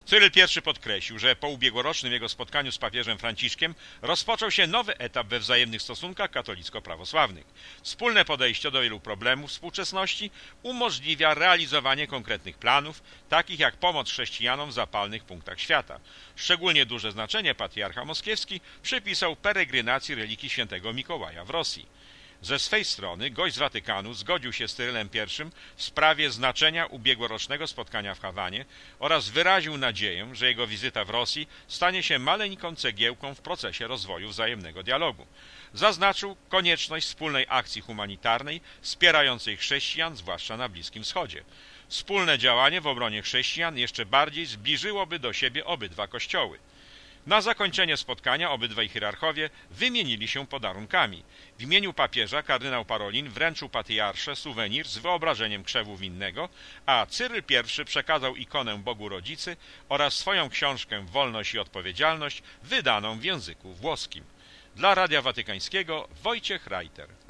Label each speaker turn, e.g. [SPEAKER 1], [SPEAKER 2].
[SPEAKER 1] Cyryl I podkreślił, że po ubiegłorocznym jego spotkaniu z papieżem Franciszkiem rozpoczął się nowy etap we wzajemnych stosunkach katolicko-prawosławnych. Wspólne podejście do wielu problemów współczesności umożliwia realizowanie konkretnych planów, takich jak pomoc chrześcijanom w zapalnych punktach świata. Szczególnie duże znaczenie patriarcha moskiewski przypisał peregrynacji reliki świętego Mikołaja w Rosji. Ze swej strony gość z Watykanu zgodził się z Cyrylem I w sprawie znaczenia ubiegłorocznego spotkania w Hawanie oraz wyraził nadzieję, że jego wizyta w Rosji stanie się maleńką cegiełką w procesie rozwoju wzajemnego dialogu. Zaznaczył konieczność wspólnej akcji humanitarnej wspierającej chrześcijan, zwłaszcza na Bliskim Wschodzie. Wspólne działanie w obronie chrześcijan jeszcze bardziej zbliżyłoby do siebie obydwa kościoły. Na zakończenie spotkania obydwaj hierarchowie wymienili się podarunkami. W imieniu papieża kardynał Parolin wręczył patriarsze suwenir z wyobrażeniem krzewu winnego, a Cyryl I przekazał ikonę Bogu Rodzicy oraz swoją książkę Wolność i Odpowiedzialność wydaną w języku włoskim. Dla Radia Watykańskiego Wojciech Reiter.